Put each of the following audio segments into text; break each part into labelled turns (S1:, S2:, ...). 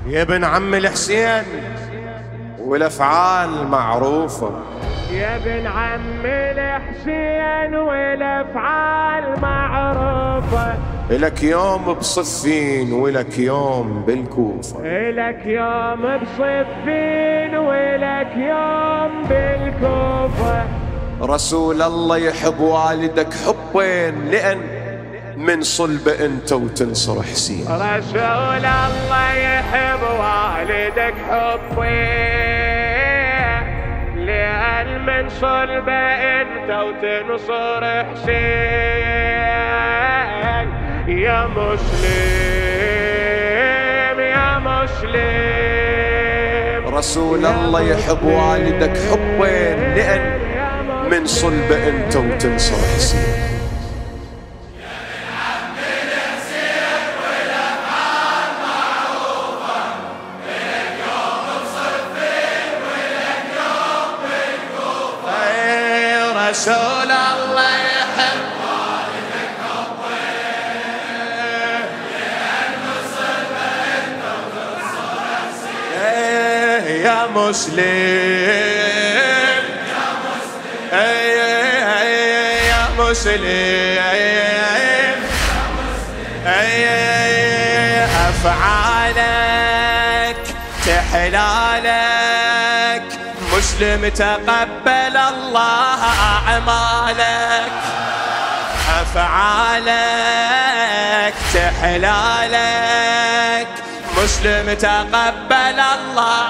S1: يا ابن عم الحسين والافعال معروفة،
S2: يا ابن عم الحسين والافعال معروفة،
S1: إلك يوم بصفين ولك يوم بالكوفة،
S2: إلك يوم بصفين ولك يوم بالكوفة.
S1: رسول الله يحب والدك حبين لأن من صلب انت وتنصر حسين.
S2: رسول الله يحب والدك حبين لأن من صلب انت وتنصر حسين. يا مسلم يا مسلم،
S1: رسول الله يحب والدك حبين لأن من صلب انت وتنصر حسين.
S2: رسول الله يحب والدك حبين لأن صلب انت وتنصر حسين. يا مسلم يا مسلم أفعالك تحلالك مسلم تقبل الله أعمالك. أفعالك تحلالك مسلم تقبل الله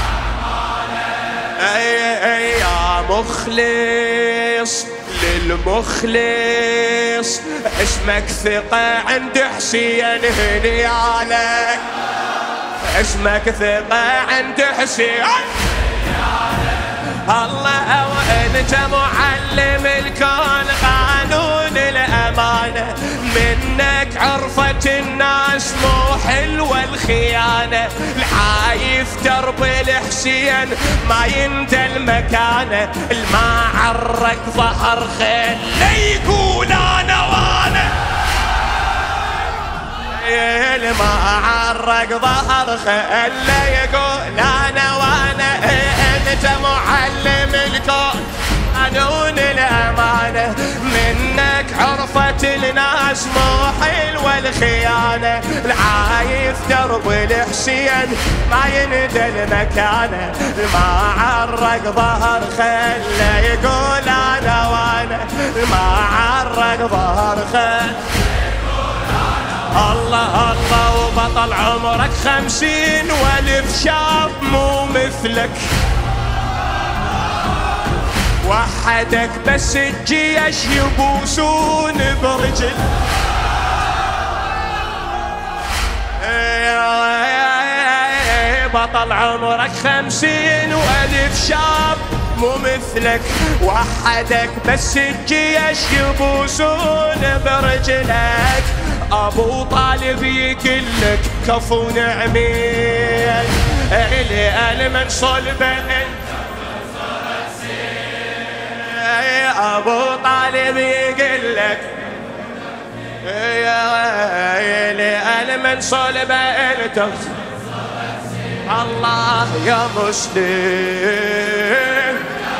S2: أعمالك. يا مخلص للمخلص اسمك ثقة عند حسين هنيالك. اسمك ثقة عند حسين الله. وانت معلم الكون قانون الامانه، منك عرفت الناس مو حلوه الخيانه. العايف درب الحسين ما يندل مكانه، الما عرق ظهر خيل يقول انا وانا. الما عرق ظهر خيل يقول انا وانا. انت معلم الكون قانون الامانه، منك عرفت الناس مو حلوه الخيانه. العايف درب الحسين ما يندل مكانه، ما عرق ظهر خله يقول انا وانا. ما عرق ظهر خله الله الله. وبطل عمرك 50 والف شاب مو مثلك، وحدك بس الجيش يبوسون برجل. بطل عمرك 50 والف شاب مو مثلك، وحدك بس الجيش يبوسون برجلك. ابو طالب يقلك كفو نعمين لأن من صلبه ابو طالب يقلك لأن من صلبه انت الله. يا مسلم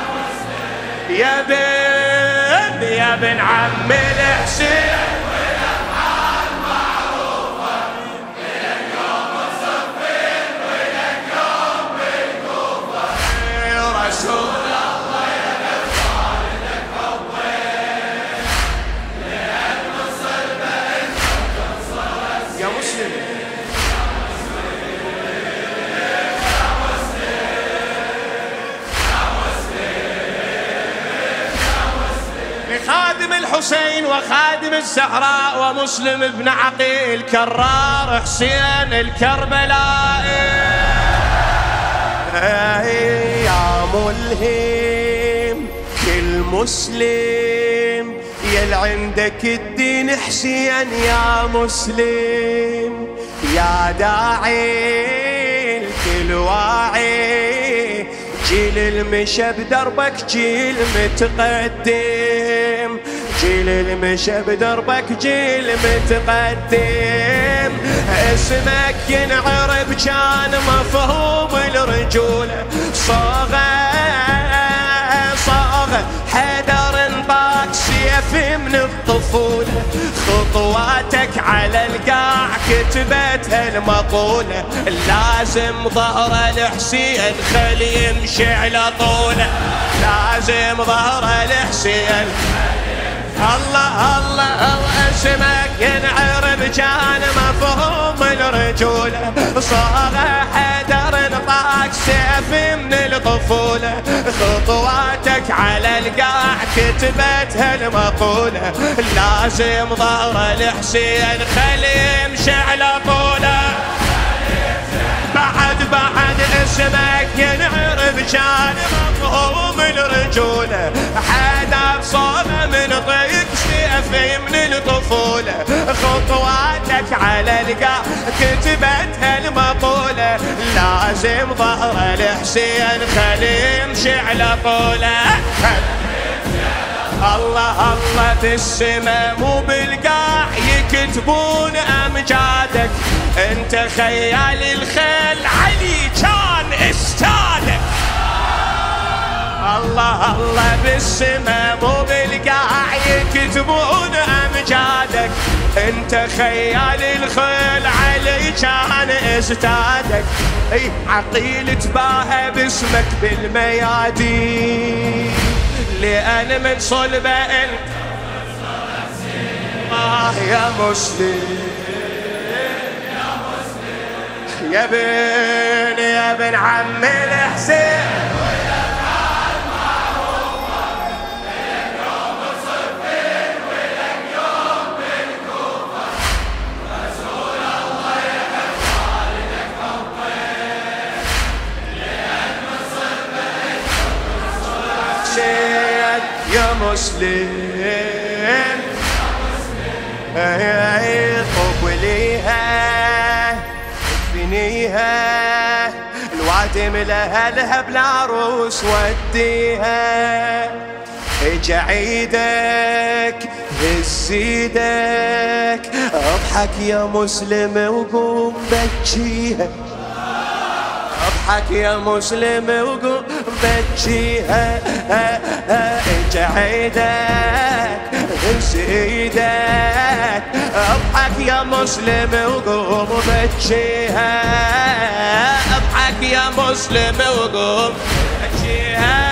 S2: يا بن عم الحسين خادم الحسين وخادم الزهراء ومسلم بن عقيل كرار حسين الكربلائي. يا ملهم كل مسلم يل عندك الدين حسين يا مسلم. يا داعي الكل واعي جيل المشى بدربك جيل متقدم. جيل المشى بدربك جيل متقدم، اسمك ينعرب كان مفهوم الرجولة، صاغة حيدر انطاك سيف من الطفولة، خطواتك على القاع كتبتها المقولة، لازم ظهر الحسين خلي يمشي على طوله، لازم ظهر الحسين. الله الله اسمك ينعرب كان مفهوم الرجولة، صاغة حيدر انطاك سيف من الطفولة، خطواتك على القاع كتبتها المقولة، لازم ظهر الحسين خلي يمشي على طوله. بعد اسمك ينعرب كان مفهوم الرجولة، حيدر صاغة من طيق سيفي من الطفولة، خطواتك على القاع كتبتها المقولة، لازم ظهر الحسين خلي يمشي على طوله. الله الله بالسما مو بالقاع يكتبون امجادك، انت خيال الخيل علي كان استاذك. الله الله بالسما مو بالقاع يكتبون امجادك، انت خيال الخيل علي كان استاذك. اي عقيل تباهى باسمك بالميادين، لأن من صلبه انت يا مسلم يا ابن عم الحسين، يا مسلم طب ليها اكفنيها، الوادم لها بالعروس وديها، اجا عيدك هز ايدك، اضحك يا مسلم وقوم بجيها، اضحك يا مسلم وقوم بجيها، اجا عيدك هز ايدك، اضحك يا مسلم وقوم بجيها، اضحك يا مسلم وقوم بجيها.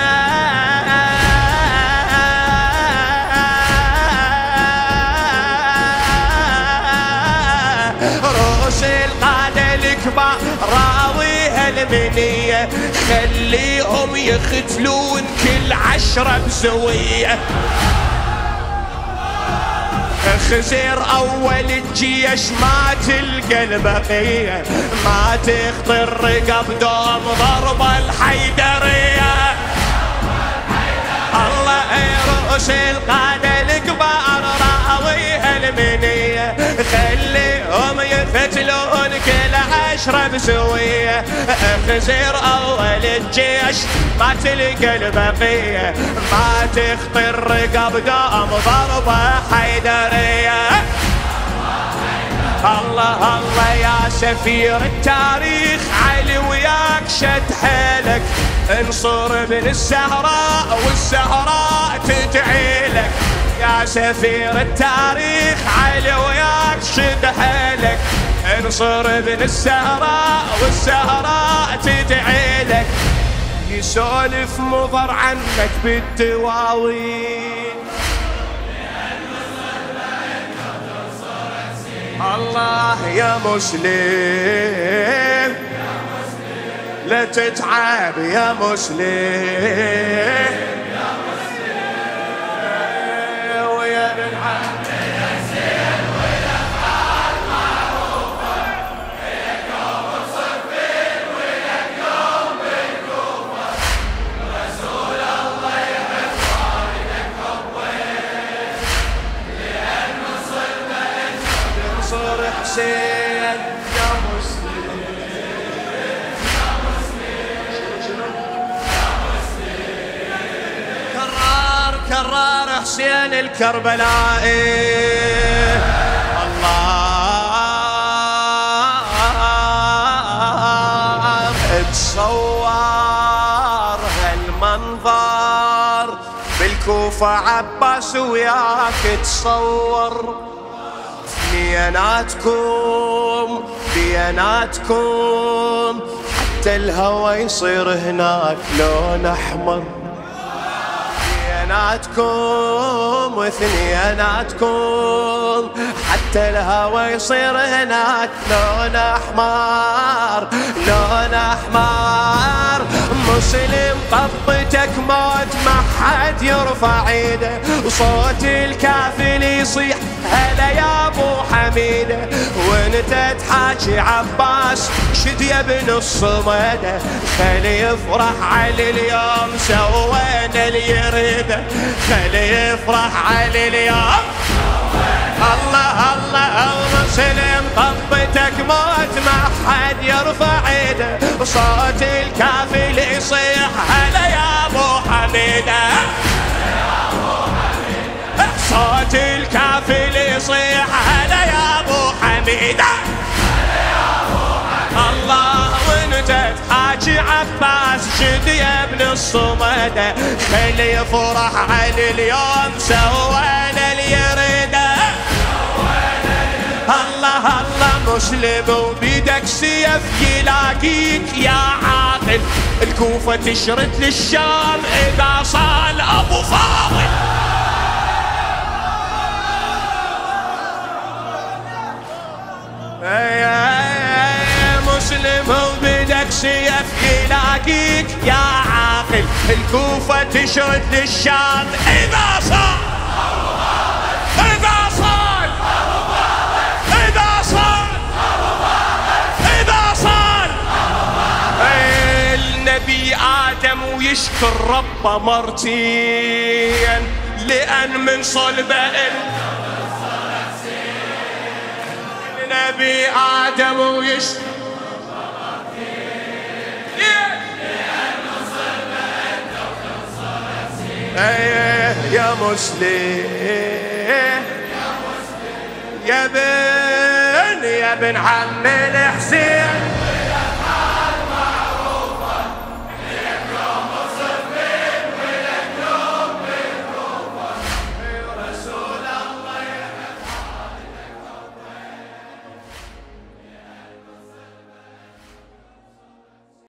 S2: روس القادة الكبار راويها المنية، خليهم يختلون كل 10 بزوية، خزير اول الجيش ما تلقى البقية، ما تخطر رقب دوم ضرب الحيدرية. الله يرؤس القادة الكبار راويها المنية، خليهم يفتلون كل 10 بزوية، خزير اول الجيش ما تلقى البقية، ما تخطر رقب دوم ضربة حيدرية. الله الله يا سفير التاريخ علي وياك شد حيلك، انصر ابن الزهراء والزهراء تدعي لك، يا سفير التاريخ علي وياك شد حيلك، انصر ابن الزهراء والزهراء تدعي لك، يسولف مضر عنك بالدواوين. الله يا مسلم لا تتعب يا مسلم، ويا ابن عم الحسين والافعال معروفه، لك يوم الصفين ولك يوم الكوفه، رسول الله يحب والدك حبين، لان صرنا تنصر حسين يا مسلم. كرار حسين الكربلائي. الله تصور هالمنظر بالكوفة عباس وياك تصور بيناتكم حتى الهوى يصير هناك لون أحمر. بيناتكم واثنيناتكم حتى الهوى يصير هناك لون أحمر لون أحمر. مسلم طبتك موت ما حد يرفع ايده وصوت الكافل يصيح هلا يا ابو حميده. وانت تحاكي عباس شد يا ابن الصمده خلي يفرح على اليوم سوينا اللي يريده خلي يفرح على اليوم. الله الله المسلم طبتك موت ما حد يرفع ايده صوت الكافل يصيح هلا يا ابو حميده. صوت الكافل يصيح هلا يا ابو حميده. الله وانت تحاكي عباس شد يا ابن الصمده خلي يفرح على اليوم سوينا اللي يريده. الله الله مسلم وبيدك سيف يلاقيك يا عاقل الكوفة تشرد للشام إذا صال أبو فاضل. مسلم وبيدك سيف يلاقيك يا عاقل الكوفة تشرد للشام إذا صال آدم ويشكر ربه مرتين لأن من صلبه النبي آدم ويشكر لأن من صلبه يا مسلم يا بن عم الحسين